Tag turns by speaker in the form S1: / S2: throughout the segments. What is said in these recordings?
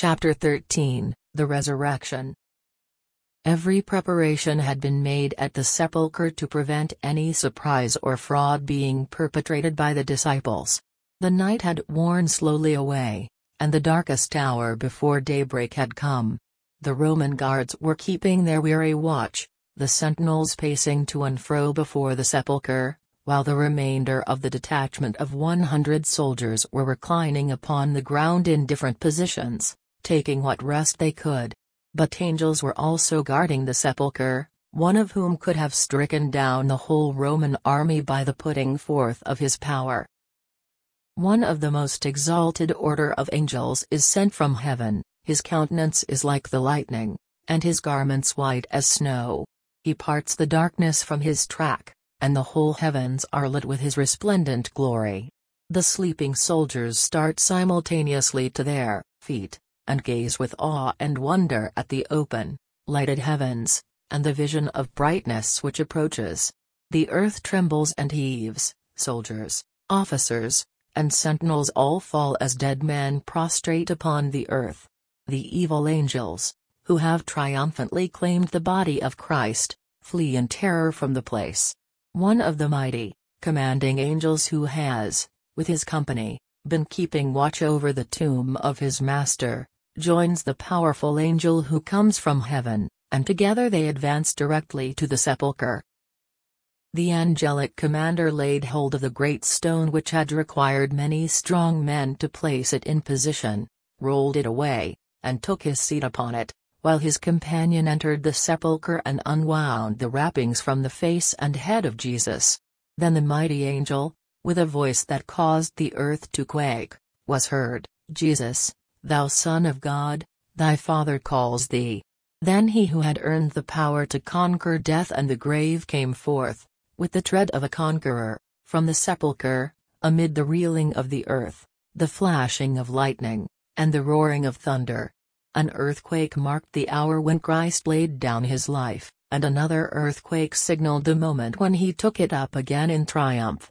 S1: Chapter 13, The Resurrection. Every preparation had been made at the sepulchre to prevent any surprise or fraud being perpetrated by the disciples. The night had worn slowly away, and the darkest hour before daybreak had come. The Roman guards were keeping their weary watch, the sentinels pacing to and fro before the sepulchre, while the remainder of the detachment of 100 soldiers were reclining upon the ground in different positions, taking what rest they could. But angels were also guarding the sepulchre, one of whom could have stricken down the whole Roman army by the putting forth of his power. One of the most exalted order of angels is sent from heaven, his countenance is like the lightning, and his garments white as snow. He parts the darkness from his track, and the whole heavens are lit with his resplendent glory. The sleeping soldiers start simultaneously to their feet, and gaze with awe and wonder at the open, lighted heavens, and the vision of brightness which approaches. The earth trembles and heaves, soldiers, officers, and sentinels all fall as dead men prostrate upon the earth. The evil angels, who have triumphantly claimed the body of Christ, flee in terror from the place. One of the mighty, commanding angels who has, with his company, been keeping watch over the tomb of his master, joins the powerful angel who comes from heaven, and together they advance directly to the sepulchre. The angelic commander laid hold of the great stone which had required many strong men to place it in position, rolled it away, and took his seat upon it, while his companion entered the sepulchre and unwound the wrappings from the face and head of Jesus. Then the mighty angel, with a voice that caused the earth to quake, was heard, "Jesus, thou Son of God, thy Father calls thee." Then he who had earned the power to conquer death and the grave came forth, with the tread of a conqueror, from the sepulchre, amid the reeling of the earth, the flashing of lightning, and the roaring of thunder. An earthquake marked the hour when Christ laid down his life, and another earthquake signaled the moment when he took it up again in triumph.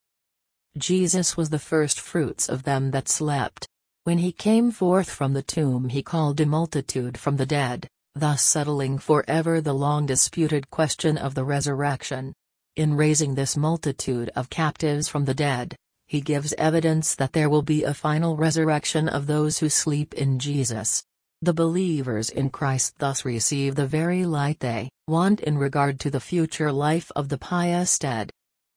S1: Jesus was the first fruits of them that slept. When he came forth from the tomb he called a multitude from the dead, thus settling forever the long-disputed question of the resurrection. In raising this multitude of captives from the dead, he gives evidence that there will be a final resurrection of those who sleep in Jesus. The believers in Christ thus receive the very light they want in regard to the future life of the pious dead.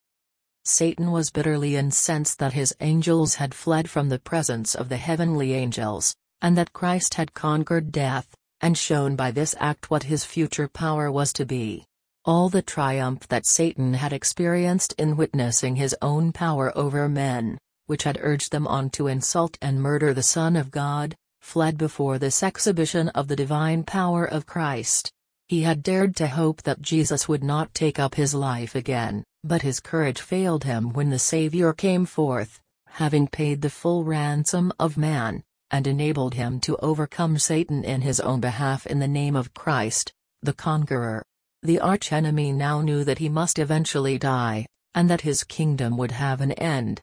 S1: Satan was bitterly incensed that his angels had fled from the presence of the heavenly angels, and that Christ had conquered death, and shown by this act what his future power was to be. All the triumph that Satan had experienced in witnessing his own power over men, which had urged them on to insult and murder the Son of God, fled before this exhibition of the divine power of Christ. He had dared to hope that Jesus would not take up his life again, but his courage failed him when the Savior came forth, having paid the full ransom of man, and enabled him to overcome Satan in his own behalf in the name of Christ, the conqueror. The archenemy now knew that he must eventually die, and that his kingdom would have an end.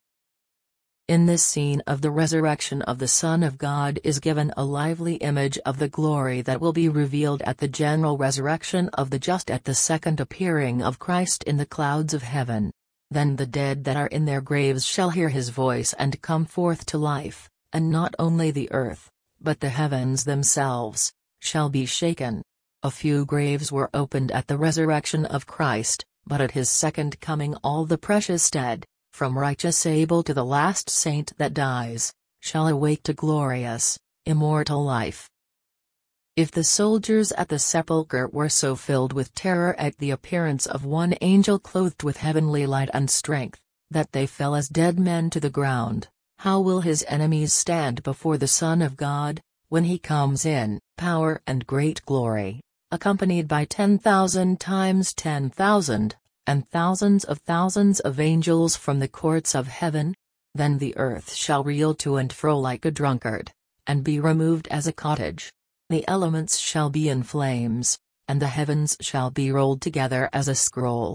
S1: In this scene of the resurrection of the Son of God is given a lively image of the glory that will be revealed at the general resurrection of the just at the second appearing of Christ in the clouds of heaven. Then the dead that are in their graves shall hear his voice and come forth to life, and not only the earth, but the heavens themselves, shall be shaken. A few graves were opened at the resurrection of Christ, but at his second coming all the precious dead, from righteous Abel to the last saint that dies, shall awake to glorious, immortal life. If the soldiers at the sepulchre were so filled with terror at the appearance of one angel clothed with heavenly light and strength, that they fell as dead men to the ground, how will his enemies stand before the Son of God, when he comes in power and great glory, accompanied by 10,000 times 10,000, and thousands of angels from the courts of heaven? Then the earth shall reel to and fro like a drunkard, and be removed as a cottage. The elements shall be in flames, and the heavens shall be rolled together as a scroll.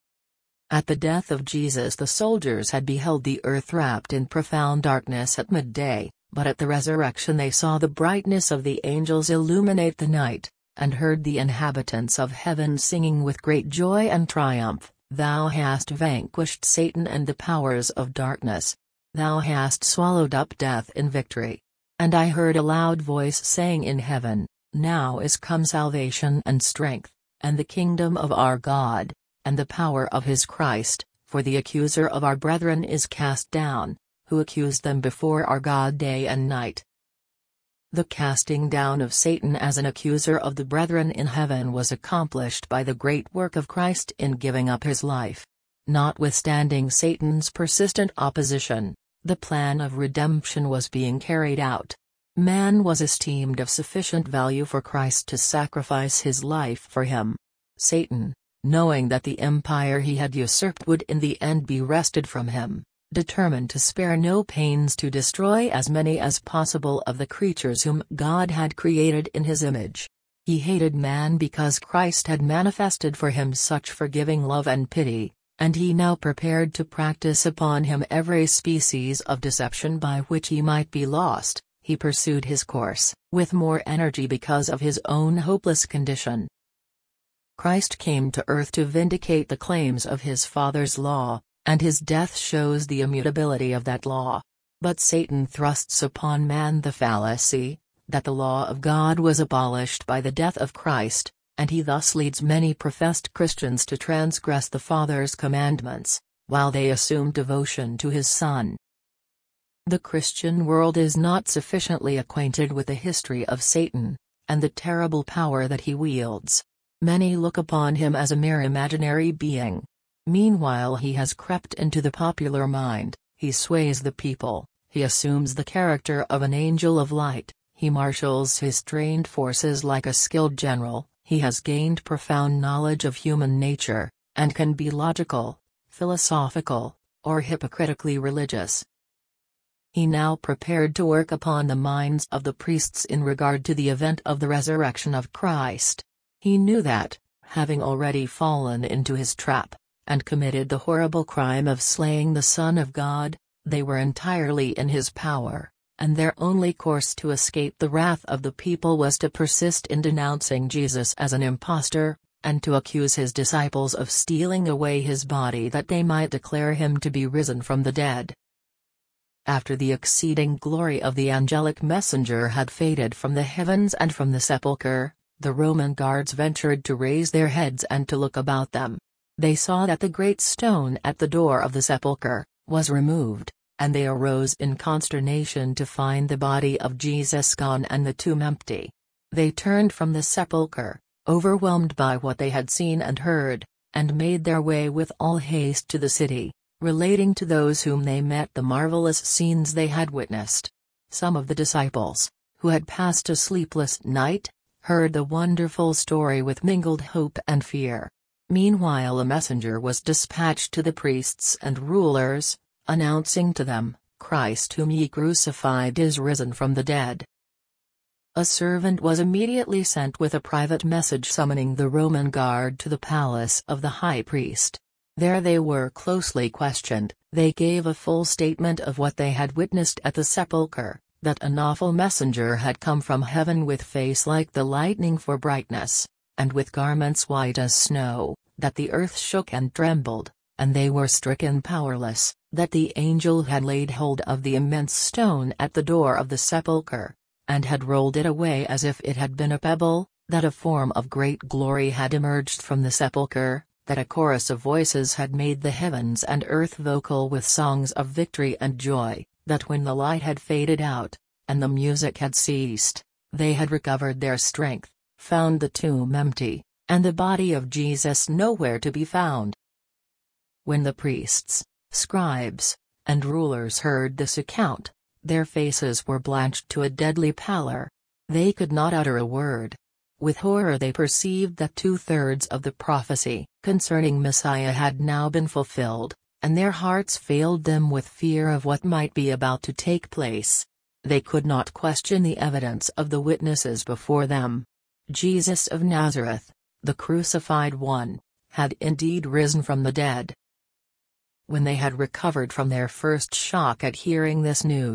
S1: At the death of Jesus the soldiers had beheld the earth wrapped in profound darkness at midday, but at the resurrection they saw the brightness of the angels illuminate the night, and heard the inhabitants of heaven singing with great joy and triumph, "Thou hast vanquished Satan and the powers of darkness. Thou hast swallowed up death in victory." And I heard a loud voice saying in heaven, "Now is come salvation and strength, and the kingdom of our God, and the power of his Christ, for the accuser of our brethren is cast down, who accused them before our God day and night." The casting down of Satan as an accuser of the brethren in heaven was accomplished by the great work of Christ in giving up his life. Notwithstanding Satan's persistent opposition, the plan of redemption was being carried out. Man was esteemed of sufficient value for Christ to sacrifice his life for him. Satan, knowing that the empire he had usurped would in the end be wrested from him, determined to spare no pains to destroy as many as possible of the creatures whom God had created in his image. He hated man because Christ had manifested for him such forgiving love and pity, and he now prepared to practice upon him every species of deception by which he might be lost. He pursued his course with more energy because of his own hopeless condition. Christ came to earth to vindicate the claims of his Father's law, and his death shows the immutability of that law. But Satan thrusts upon man the fallacy that the law of God was abolished by the death of Christ, and he thus leads many professed Christians to transgress the Father's commandments, while they assume devotion to his Son. The Christian world is not sufficiently acquainted with the history of Satan, and the terrible power that he wields. Many look upon him as a mere imaginary being. Meanwhile he has crept into the popular mind, he sways the people, he assumes the character of an angel of light, he marshals his trained forces like a skilled general, he has gained profound knowledge of human nature, and can be logical, philosophical, or hypocritically religious. He now prepared to work upon the minds of the priests in regard to the event of the resurrection of Christ. He knew that, having already fallen into his trap, and committed the horrible crime of slaying the Son of God, they were entirely in his power, and their only course to escape the wrath of the people was to persist in denouncing Jesus as an impostor, and to accuse his disciples of stealing away his body that they might declare him to be risen from the dead. After the exceeding glory of the angelic messenger had faded from the heavens and from the sepulchre, the Roman guards ventured to raise their heads and to look about them. They saw that the great stone at the door of the sepulchre was removed, and they arose in consternation to find the body of Jesus gone and the tomb empty. They turned from the sepulchre, overwhelmed by what they had seen and heard, and made their way with all haste to the city, relating to those whom they met the marvelous scenes they had witnessed. Some of the disciples, who had passed a sleepless night, heard the wonderful story with mingled hope and fear. Meanwhile a messenger was dispatched to the priests and rulers, announcing to them, "Christ whom ye crucified is risen from the dead." A servant was immediately sent with a private message summoning the Roman guard to the palace of the high priest. There they were closely questioned. They gave a full statement of what they had witnessed at the sepulchre, that an awful messenger had come from heaven with face like the lightning for brightness, and with garments white as snow, that the earth shook and trembled, and they were stricken powerless, that the angel had laid hold of the immense stone at the door of the sepulchre, and had rolled it away as if it had been a pebble, that a form of great glory had emerged from the sepulchre, that a chorus of voices had made the heavens and earth vocal with songs of victory and joy, that when the light had faded out, and the music had ceased, they had recovered their strength, found the tomb empty, and the body of Jesus nowhere to be found. When the priests, scribes, and rulers heard this account, their faces were blanched to a deadly pallor. They could not utter a word. With horror they perceived that 2/3 of the prophecy concerning Messiah had now been fulfilled, and their hearts failed them with fear of what might be about to take place. They could not question the evidence of the witnesses before them. Jesus of Nazareth, the crucified one, had indeed risen from the dead. When they had recovered from their first shock at hearing this news,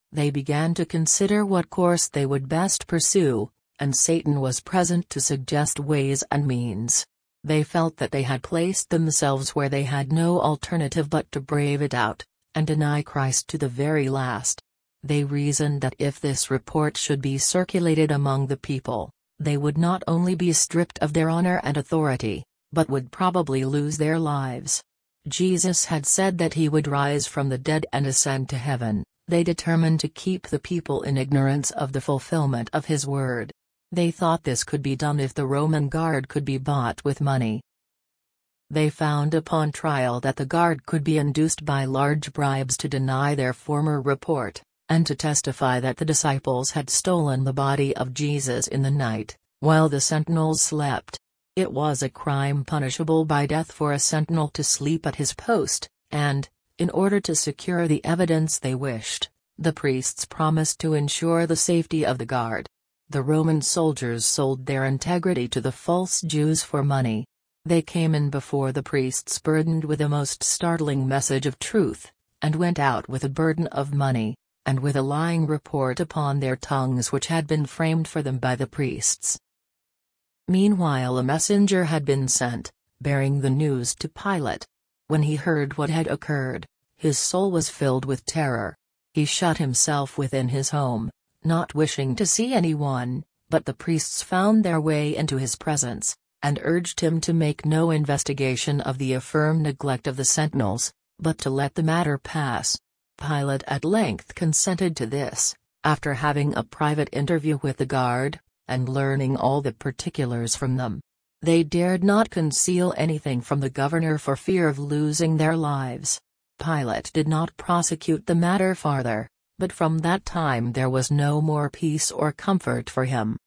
S1: They began to consider what course they would best pursue, and Satan was present to suggest ways and means. They felt that they had placed themselves where they had no alternative but to brave it out, and deny Christ to the very last. They reasoned that if this report should be circulated among the people, they would not only be stripped of their honor and authority, but would probably lose their lives. Jesus had said that he would rise from the dead and ascend to heaven. They determined to keep the people in ignorance of the fulfillment of his word. They thought this could be done if the Roman guard could be bought with money. They found upon trial that the guard could be induced by large bribes to deny their former report, and to testify that the disciples had stolen the body of Jesus in the night, while the sentinels slept. It was a crime punishable by death for a sentinel to sleep at his post, and, in order to secure the evidence they wished, the priests promised to ensure the safety of the guard. The Roman soldiers sold their integrity to the false Jews for money. They came in before the priests burdened with a most startling message of truth, and went out with a burden of money, and with a lying report upon their tongues which had been framed for them by the priests. Meanwhile a messenger had been sent, bearing the news to Pilate. When he heard what had occurred, his soul was filled with terror. He shut himself within his home, not wishing to see anyone, but the priests found their way into his presence, and urged him to make no investigation of the affirmed neglect of the sentinels, but to let the matter pass. Pilate at length consented to this, after having a private interview with the guard, and learning all the particulars from them. They dared not conceal anything from the governor for fear of losing their lives. Pilate did not prosecute the matter farther, but from that time there was no more peace or comfort for him.